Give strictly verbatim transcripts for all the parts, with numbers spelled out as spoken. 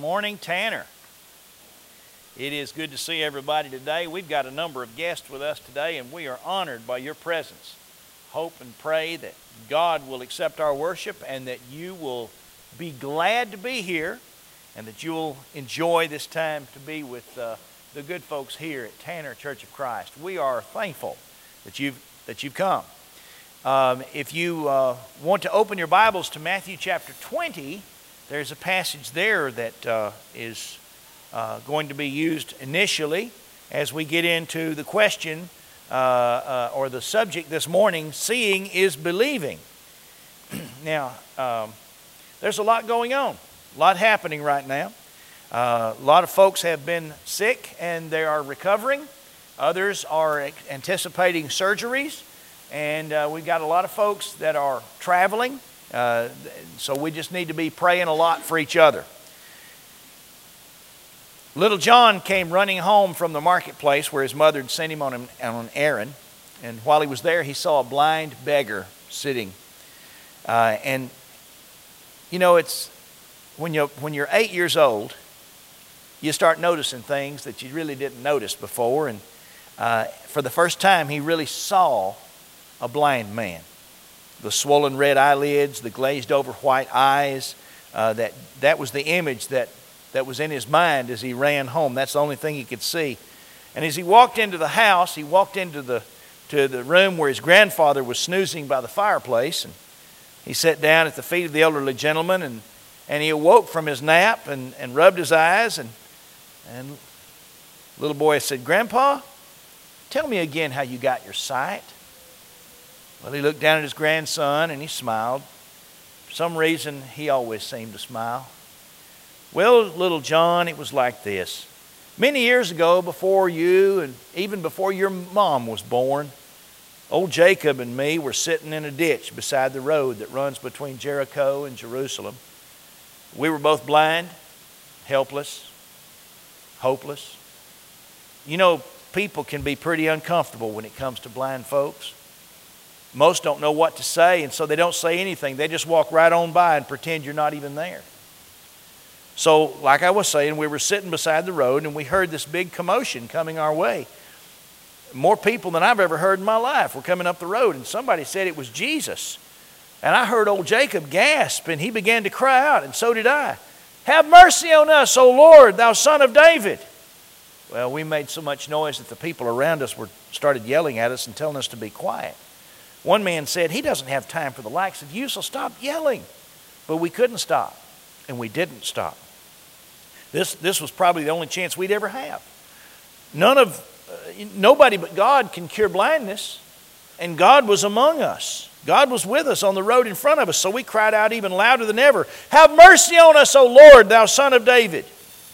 Morning, Tanner. It is good to see everybody today. We've got a number of guests with us today, and we are honored by your presence. Hope and pray that God will accept our worship and that you will be glad to be here and that you'll enjoy this time to be with uh, the good folks here at Tanner Church of Christ. We are thankful that you've, that you've come. Um, if you uh, want to open your Bibles to Matthew chapter twenty, there's a passage there that uh, is uh, going to be used initially as we get into the question uh, uh, or the subject this morning, seeing is believing. Now, um, there's a lot going on, a lot happening right now. Uh, a lot of folks have been sick and they are recovering. Others are anticipating surgeries. And uh, we've got a lot of folks that are traveling. Uh, so we just need to be praying a lot for each other. Little John came running home from the marketplace where his mother had sent him on an, on an errand. And while he was there, he saw a blind beggar sitting. Uh, and, you know, it's when you're, when you're eight years old, you start noticing things that you really didn't notice before. And uh, for the first time, he really saw a blind man. The swollen red eyelids, the glazed over white eyes, uh, that, that was the image that, that was in his mind as he ran home. That's the only thing he could see. And as he walked into the house, he walked into the, to the room where his grandfather was snoozing by the fireplace. And he sat down at the feet of the elderly gentleman, and, and he awoke from his nap and, and rubbed his eyes. And, and little boy said, "Grandpa, tell me again how you got your sight." Well, he looked down at his grandson and he smiled. For some reason, he always seemed to smile. "Well, little John, it was like this. Many years ago, before you and even before your mom was born, old Jacob and me were sitting in a ditch beside the road that runs between Jericho and Jerusalem. We were both blind, helpless, hopeless. You know, people can be pretty uncomfortable when it comes to blind folks. Most don't know what to say, and so they don't say anything. They just walk right on by and pretend you're not even there. So, like I was saying, we were sitting beside the road, and we heard this big commotion coming our way. More people than I've ever heard in my life were coming up the road, and somebody said it was Jesus. And I heard old Jacob gasp, and he began to cry out, and so did I. 'Have mercy on us, O Lord, thou Son of David.' Well, we made so much noise that the people around us were started yelling at us and telling us to be quiet. One man said, 'He doesn't have time for the likes of you, so stop yelling.' But we couldn't stop, and we didn't stop. This, this was probably the only chance we'd ever have. None of, uh, nobody but God can cure blindness, and God was among us. God was with us on the road in front of us, so we cried out even louder than ever, 'Have mercy on us, O Lord, thou Son of David.'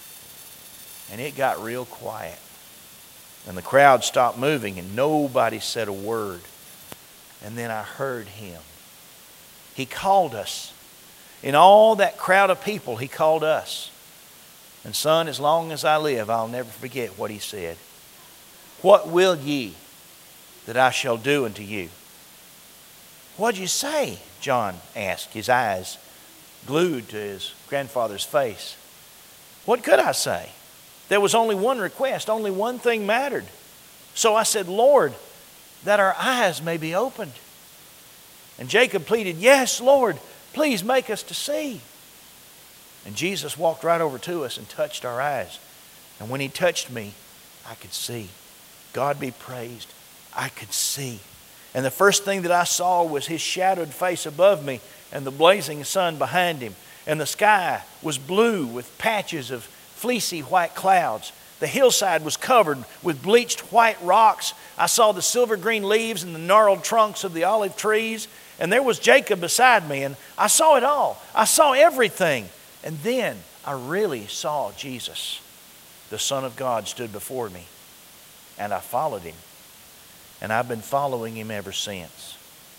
And it got real quiet, and the crowd stopped moving, and nobody said a word. And then I heard him. He called us. In all that crowd of people, he called us. And son, as long as I live, I'll never forget what he said. 'What will ye that I shall do unto you?' 'What'd you say?' John asked, his eyes glued to his grandfather's face. What could I say? There was only one request, only one thing mattered. So I said, 'Lord, that our eyes may be opened.' And Jacob pleaded, 'Yes, Lord, please make us to see.' And Jesus walked right over to us and touched our eyes. And when he touched me, I could see. God be praised, I could see. And the first thing that I saw was his shadowed face above me and the blazing sun behind him. And the sky was blue with patches of fleecy white clouds. The hillside was covered with bleached white rocks. I saw the silver green leaves and the gnarled trunks of the olive trees. And there was Jacob beside me. And I saw it all. I saw everything. And then I really saw Jesus. The Son of God stood before me. And I followed him. And I've been following him ever since.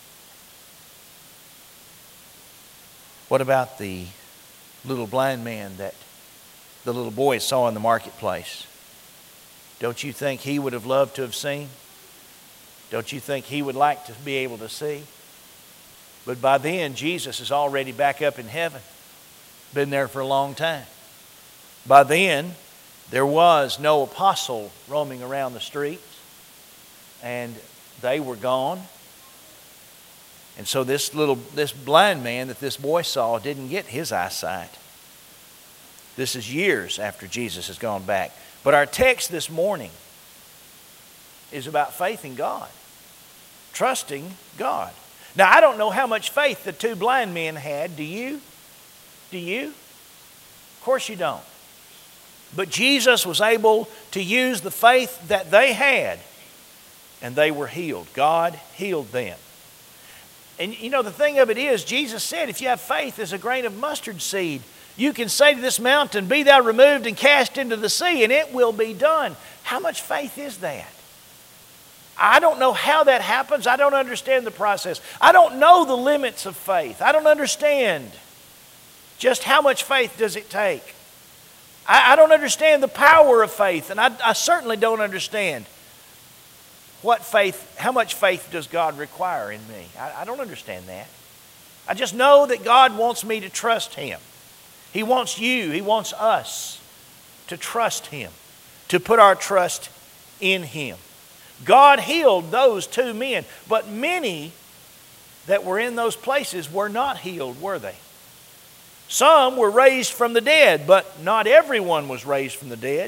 What about the little blind man that the little boy saw in the marketplace? Don't you think he would have loved to have seen? Don't you think he would like to be able to see? But by then, Jesus is already back up in heaven. Been there for a long time. By then, there was no apostle roaming around the streets, and they were gone. And so this little, this blind man that this boy saw didn't get his eyesight. This is years after Jesus has gone back. But our text this morning is about faith in God, trusting God. Now, I don't know how much faith the two blind men had. Do you? Do you? Of course you don't. But Jesus was able to use the faith that they had, and they were healed. God healed them. And you know, the thing of it is, Jesus said, if you have faith as a grain of mustard seed, you can say to this mountain, be thou removed and cast into the sea, and it will be done. How much faith is that? I don't know how that happens. I don't understand the process. I don't know the limits of faith. I don't understand just how much faith does it take. I, I don't understand the power of faith, and I, I certainly don't understand what faith, how much faith does God require in me. I, I don't understand that. I just know that God wants me to trust Him. He wants you, He wants us to trust Him, to put our trust in Him. God healed those two men, but many that were in those places were not healed, were they? Some were raised from the dead, but not everyone was raised from the dead.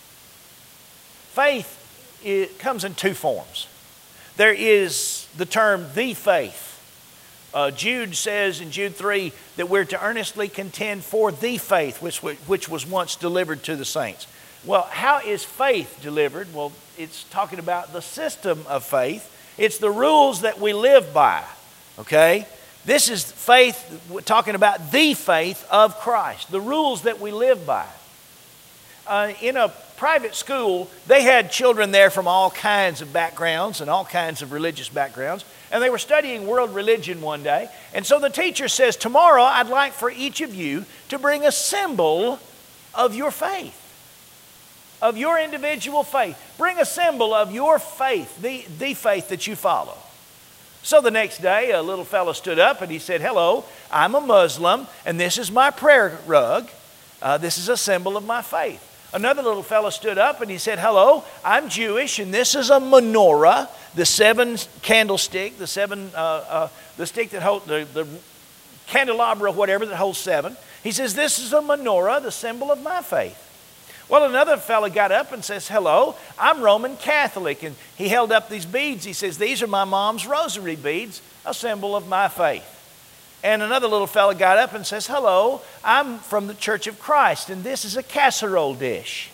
Faith, it comes in two forms. There is the term the faith. Uh, Jude says in Jude three that we're to earnestly contend for the faith which, which was once delivered to the saints. Well, how is faith delivered? Well, it's talking about the system of faith. It's the rules that we live by, okay? This is faith, we're talking about the faith of Christ, the rules that we live by. Uh, in a private school, they had children there from all kinds of backgrounds and all kinds of religious backgrounds, and they were studying world religion one day. And so the teacher says, tomorrow I'd like for each of you to bring a symbol of your faith, of your individual faith. Bring a symbol of your faith, the, the faith that you follow. So the next day, a little fellow stood up and he said, hello, I'm a Muslim, and this is my prayer rug. Uh, this is a symbol of my faith. Another little fellow stood up and he said, hello, I'm Jewish, and this is a menorah, the seven candlestick, the seven, uh, uh, the stick that holds, the, the candelabra, whatever, that holds seven. He says, this is a menorah, the symbol of my faith. Well, another fellow got up and says, hello, I'm Roman Catholic. And he held up these beads. He says, these are my mom's rosary beads, a symbol of my faith. And another little fellow got up and says, hello, I'm from the Church of Christ, and this is a casserole dish.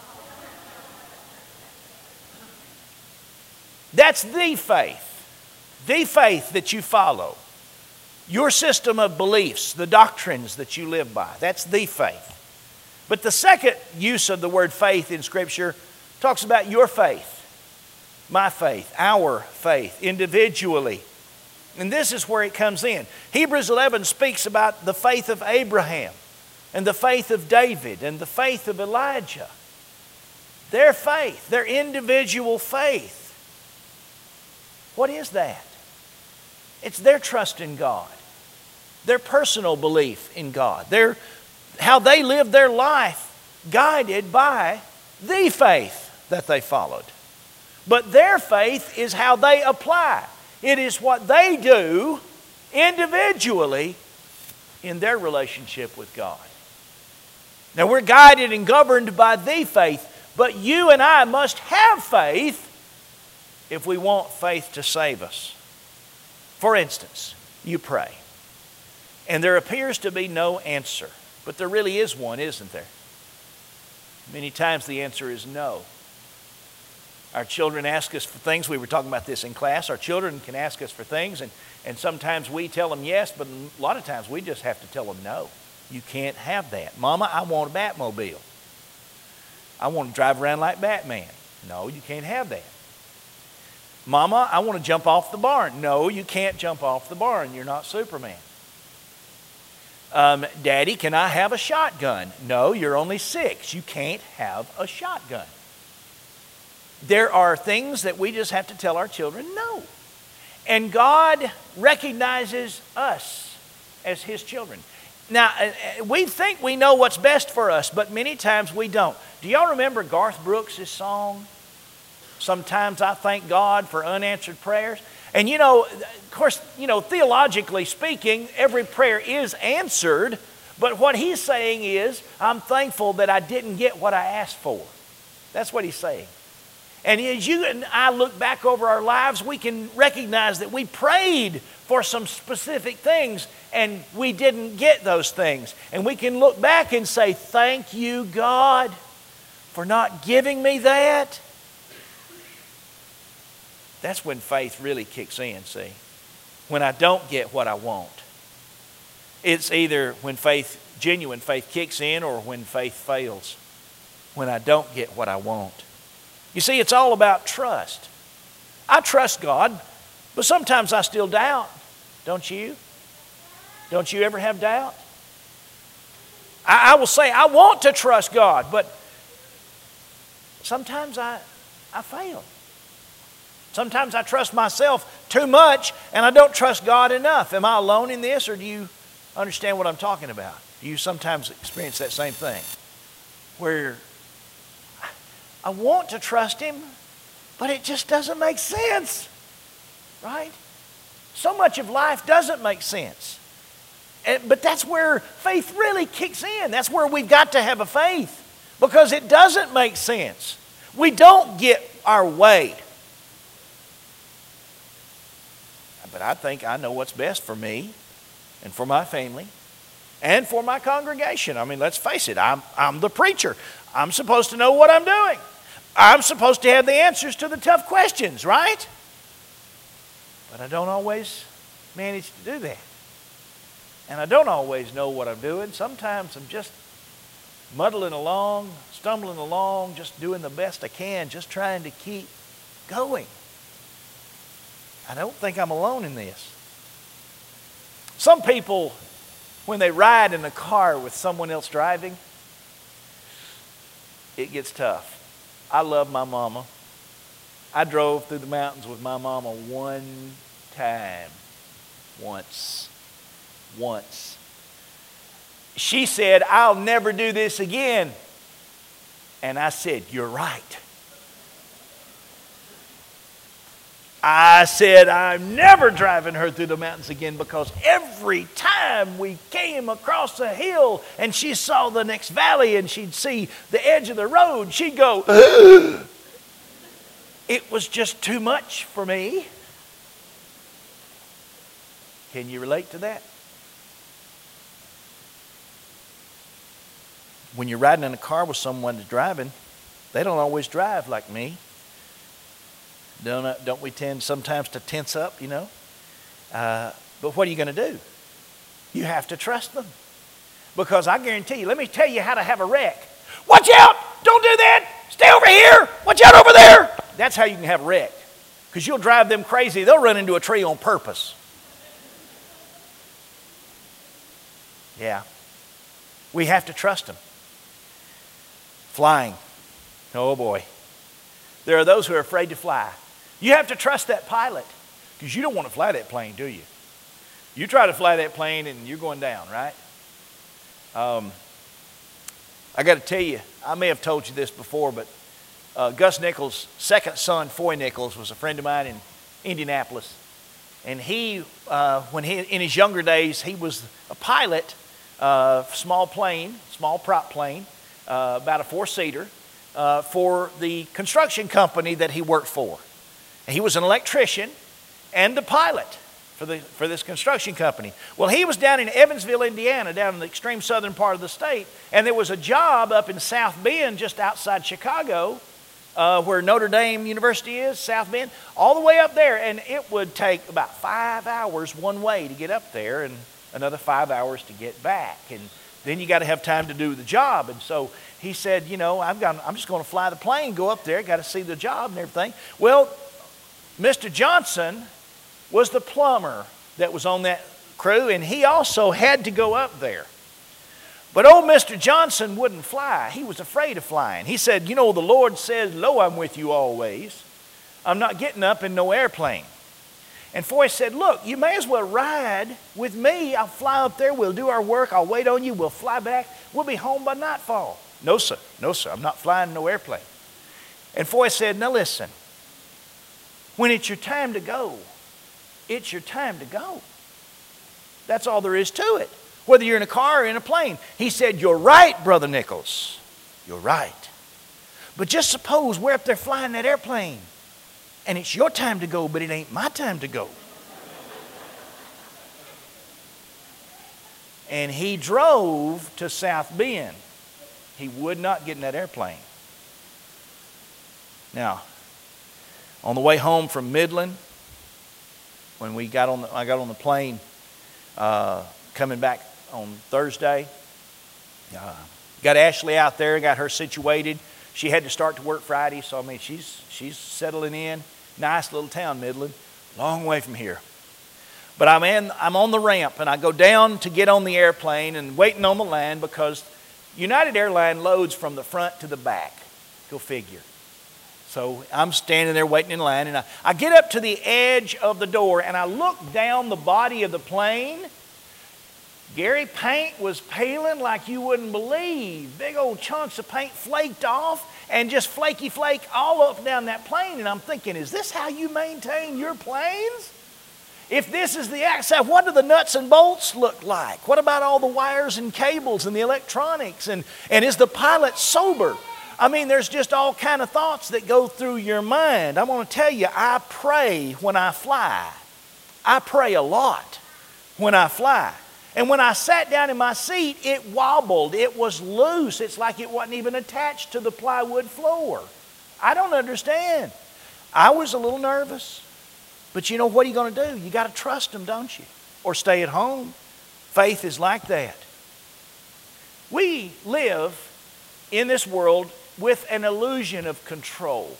That's the faith, the faith that you follow. Your system of beliefs, the doctrines that you live by, that's the faith. But the second use of the word faith in Scripture talks about your faith, my faith, our faith, individually. And this is where it comes in. Hebrews eleven speaks about the faith of Abraham and the faith of David and the faith of Elijah. Their faith, their individual faith. What is that? It's their trust in God, their personal belief in God, their how they lived their life guided by the faith that they followed. But their faith is how they apply. It is what they do individually in their relationship with God. Now, we're guided and governed by the faith, but you and I must have faith if we want faith to save us. For instance, you pray, and there appears to be no answer. But there really is one, isn't there? Many times the answer is no. Our children ask us for things. We were talking about this in class. Our children can ask us for things, and, and sometimes we tell them yes, but a lot of times we just have to tell them no. You can't have that. Mama, I want a Batmobile. I want to drive around like Batman. No, you can't have that. Mama, I want to jump off the barn. No, you can't jump off the barn. You're not Superman. Um, Daddy, can I have a shotgun? No, you're only six. You can't have a shotgun. There are things that we just have to tell our children no. And God recognizes us as His children. Now, we think we know what's best for us, but many times we don't. Do y'all remember Garth Brooks' song? Sometimes I thank God for unanswered prayers. And you know, of course, you know, theologically speaking, every prayer is answered. But what he's saying is, I'm thankful that I didn't get what I asked for. That's what he's saying. And as you and I look back over our lives, we can recognize that we prayed for some specific things and we didn't get those things. And we can look back and say, thank you, God, for not giving me that. That's when faith really kicks in, see. When I don't get what I want. It's either when faith, genuine faith kicks in, or when faith fails. When I don't get what I want. You see, it's all about trust. I trust God, but sometimes I still doubt. Don't you? Don't you ever have doubt? I, I will say, I want to trust God, but sometimes I, I fail. Sometimes I trust myself too much, and I don't trust God enough. Am I alone in this, or do you understand what I'm talking about? Do you sometimes experience that same thing? Where I want to trust Him, but it just doesn't make sense. Right? So much of life doesn't make sense. And, but that's where faith really kicks in. That's where we've got to have a faith. Because it doesn't make sense. We don't get our way. But I think I know what's best for me and for my family and for my congregation. I mean, let's face it, I'm, I'm the preacher. I'm supposed to know what I'm doing. I'm supposed to have the answers to the tough questions, right? But I don't always manage to do that. And I don't always know what I'm doing. Sometimes I'm just muddling along, stumbling along, just doing the best I can, just trying to keep going. I don't think I'm alone in this. Some people, when they ride in a car with someone else driving, it gets tough. I love my mama. I drove through the mountains with my mama one time. Once. Once. She said, I'll never do this again. And I said, you're right. I said, I'm never driving her through the mountains again, because every time we came across a hill and she saw the next valley and she'd see the edge of the road, she'd go, ugh. It was just too much for me. Can you relate to that? When you're riding in a car with someone that's driving, they don't always drive like me. Don't, don't we tend sometimes to tense up, you know? Uh, but what are you going to do? You have to trust them. Because I guarantee you, let me tell you how to have a wreck. Watch out! Don't do that! Stay over here! Watch out over there! That's how you can have a wreck. Because you'll drive them crazy. They'll run into a tree on purpose. Yeah. We have to trust them. Flying. Oh boy. There are those who are afraid to fly. You have to trust that pilot, because you don't want to fly that plane, do you? You try to fly that plane and you're going down, right? Um, I got to tell you, I may have told you this before, but uh, Gus Nichols' second son, Foy Nichols, was a friend of mine in Indianapolis. And he, uh, when he, in his younger days, he was a pilot, uh, small plane, small prop plane, uh, about a four-seater, uh, for the construction company that he worked for. And he was an electrician and the pilot for, the, for this construction company. Well, he was down in Evansville, Indiana, down in the extreme southern part of the state, and there was a job up in South Bend, just outside Chicago, uh, where Notre Dame University is, South Bend, all the way up there, and it would take about five hours one way to get up there and another five hours to get back. And then you got to have time to do the job. And so he said, you know, I've got, I'm just going to fly the plane, go up there, got to see the job and everything. Well, Mister Johnson was the plumber that was on that crew, and he also had to go up there. But old Mister Johnson wouldn't fly. He was afraid of flying. He said, you know, the Lord says, lo, I'm with you always. I'm not getting up in no airplane. And Foy said, look, you may as well ride with me. I'll fly up there. We'll do our work. I'll wait on you. We'll fly back. We'll be home by nightfall. No, sir. No, sir. I'm not flying no airplane. And Foy said, now listen. When it's your time to go, it's your time to go. That's all there is to it. Whether you're in a car or in a plane. He said, you're right, Brother Nichols. You're right. But just suppose we're up there flying that airplane. And it's your time to go, but it ain't my time to go. And he drove to South Bend. He would not get in that airplane. Now, on the way home from Midland, when we got on the, I got on the plane uh, coming back on Thursday, uh, got Ashley out there, got her situated. She had to start to work Friday, so I mean, she's she's settling in. Nice little town, Midland, long way from here. But I'm in, I'm on the ramp, and I go down to get on the airplane and waiting on the line because United Airlines loads from the front to the back. Go figure. So I'm standing there waiting in line, and I, I get up to the edge of the door, and I look down the body of the plane. Gary, paint was peeling like you wouldn't believe. Big old chunks of paint flaked off and just flaky flake all up and down that plane. And I'm thinking, is this how you maintain your planes? If this is the outside, what do the nuts and bolts look like? What about all the wires and cables and the electronics? And, and is the pilot sober? I mean, there's just all kind of thoughts that go through your mind. I'm going to tell you, I pray when I fly. I pray a lot when I fly. And when I sat down in my seat, it wobbled. It was loose. It's like it wasn't even attached to the plywood floor. I don't understand. I was a little nervous. But you know, what are you going to do? You got to trust them, don't you? Or stay at home. Faith is like that. We live in this world with an illusion of control.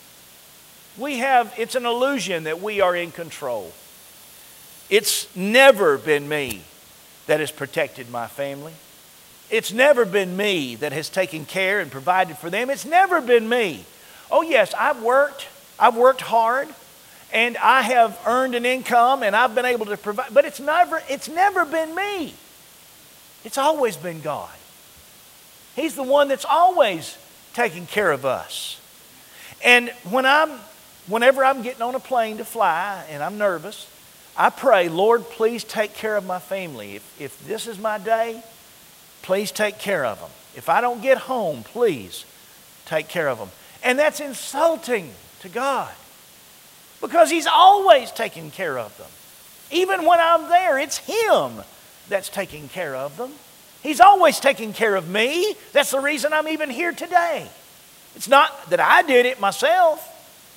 We have, it's an illusion that we are in control. It's never been me that has protected my family. It's never been me that has taken care and provided for them. It's never been me. Oh yes, I've worked. I've worked hard. And I have earned an income and I've been able to provide. But it's never, it's never been me. It's always been God. He's the one that's always taking care of us. And when I'm, whenever I'm getting on a plane to fly and I'm nervous, I pray, Lord, please take care of my family. If, if this is my day, please take care of them. If I don't get home, please take care of them. And that's insulting to God because He's always taking care of them. Even when I'm there, it's Him that's taking care of them. He's always taking care of me. That's the reason I'm even here today. It's not that I did it myself.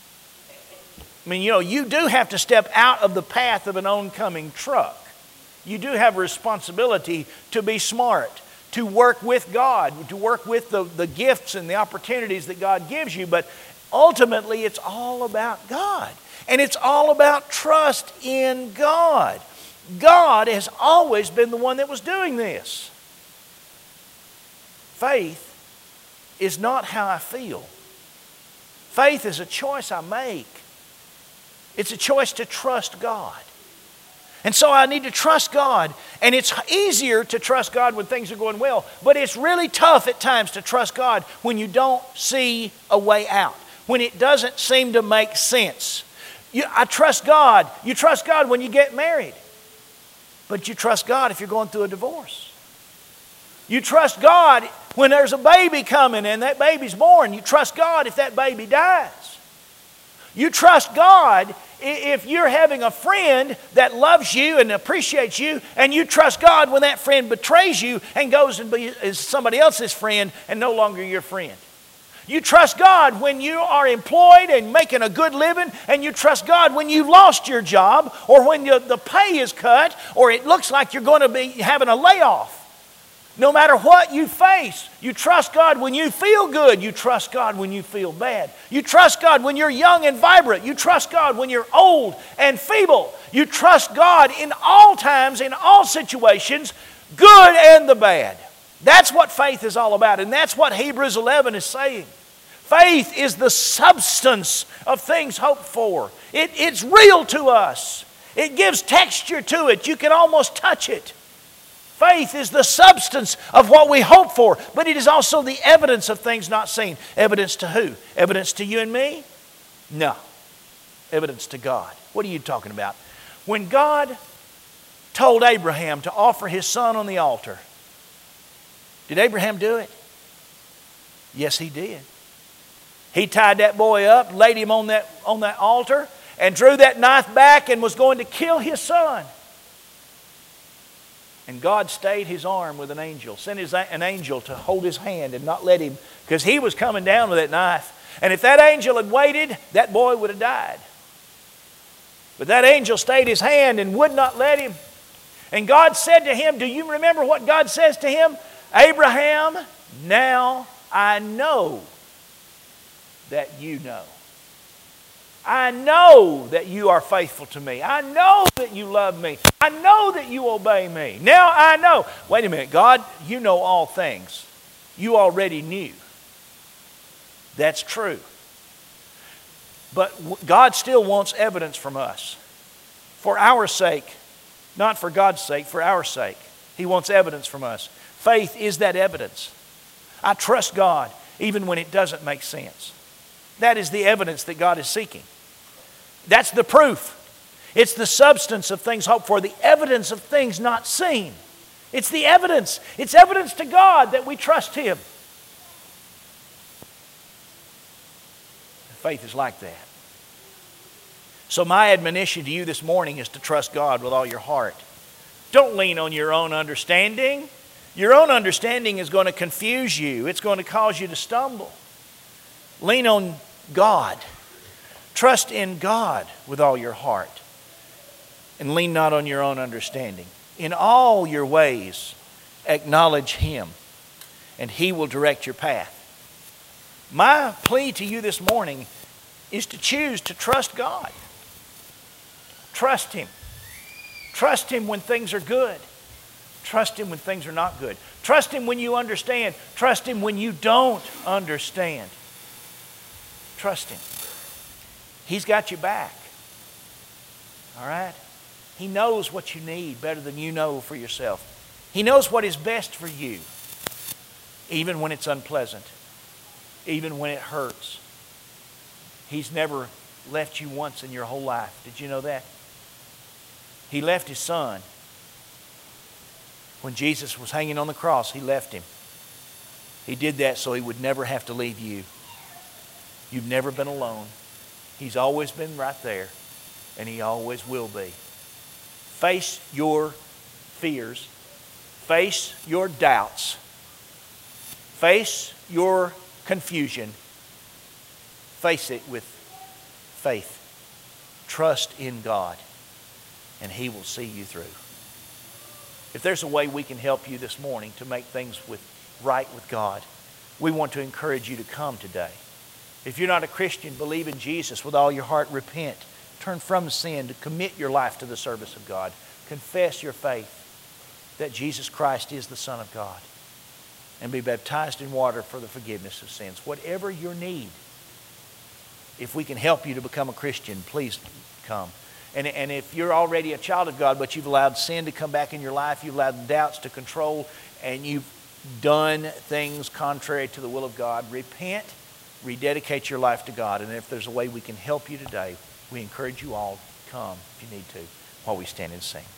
I mean, you know, you do have to step out of the path of an oncoming truck. You do have a responsibility to be smart, to work with God, to work with the, the gifts and the opportunities that God gives you. But ultimately, it's all about God. And it's all about trust in God. God has always been the one that was doing this. Faith is not how I feel. Faith is a choice I make. It's a choice to trust God. And so I need to trust God. And it's easier to trust God when things are going well. But it's really tough at times to trust God when you don't see a way out. When it doesn't seem to make sense. You, I trust God. You trust God when you get married. But you trust God if you're going through a divorce. You trust God when there's a baby coming and that baby's born. You trust God if that baby dies. You trust God if you're having a friend that loves you and appreciates you, and you trust God when that friend betrays you and goes and be, is somebody else's friend and no longer your friend. You trust God when you are employed and making a good living, and you trust God when you've lost your job or when you, the pay is cut or it looks like you're going to be having a layoff. No matter what you face, you trust God when you feel good. You trust God when you feel bad. You trust God when you're young and vibrant. You trust God when you're old and feeble. You trust God in all times, in all situations, good and the bad. That's what faith is all about, and that's what Hebrews eleven is saying. Faith is the substance of things hoped for. It, it's real to us. It gives texture to it. You can almost touch it. Faith is the substance of what we hope for, but it is also the evidence of things not seen. Evidence to who? Evidence to you and me? No. Evidence to God. What are you talking about? When God told Abraham to offer his son on the altar, did Abraham do it? Yes, he did. He tied that boy up, laid him on that, on that altar, and drew that knife back and was going to kill his son. And God stayed his arm with an angel, sent his, an angel to hold his hand and not let him, because he was coming down with that knife. And if that angel had waited, that boy would have died. But that angel stayed his hand and would not let him. And God said to him, do you remember what God says to him? Abraham, now I know that you know. I know that you are faithful to me. I know that you love me. I know that you obey me. Now I know. Wait a minute, God, you know all things. You already knew. That's true. But God still wants evidence from us. For our sake, not for God's sake, for our sake. He wants evidence from us. Faith is that evidence. I trust God even when it doesn't make sense. That is the evidence that God is seeking. That's the proof. It's the substance of things hoped for, the evidence of things not seen. It's the evidence. It's evidence to God that we trust Him. Faith is like that. So my admonition to you this morning is to trust God with all your heart. Don't lean on your own understanding. Your own understanding is going to confuse you. It's going to cause you to stumble. Lean on God. Trust in God with all your heart. And lean not on your own understanding. In all your ways, acknowledge Him, and He will direct your path. My plea to you this morning is to choose to trust God. Trust Him. Trust Him when things are good. Trust Him when things are not good. Trust Him when you understand. Trust Him when you don't understand. Trust Him. He's got your back. All right? He knows what you need better than you know for yourself. He knows what is best for you, even when it's unpleasant, even when it hurts. He's never left you once in your whole life. Did you know that? He left His Son. When Jesus was hanging on the cross, He left Him. He did that so He would never have to leave you. You've never been alone. He's always been right there, and He always will be. Face your fears. Face your doubts. Face your confusion. Face it with faith. Trust in God, and He will see you through. If there's a way we can help you this morning to make things with, right with God, we want to encourage you to come today. If you're not a Christian, believe in Jesus with all your heart, repent, turn from sin, to commit your life to the service of God. Confess your faith that Jesus Christ is the Son of God, and be baptized in water for the forgiveness of sins. Whatever your need, if we can help you to become a Christian, please come. And, and if you're already a child of God, but you've allowed sin to come back in your life, you've allowed doubts to control, and you've done things contrary to the will of God, repent, rededicate your life to God. And if there's a way we can help you today, we encourage you all to come if you need to while we stand and sing.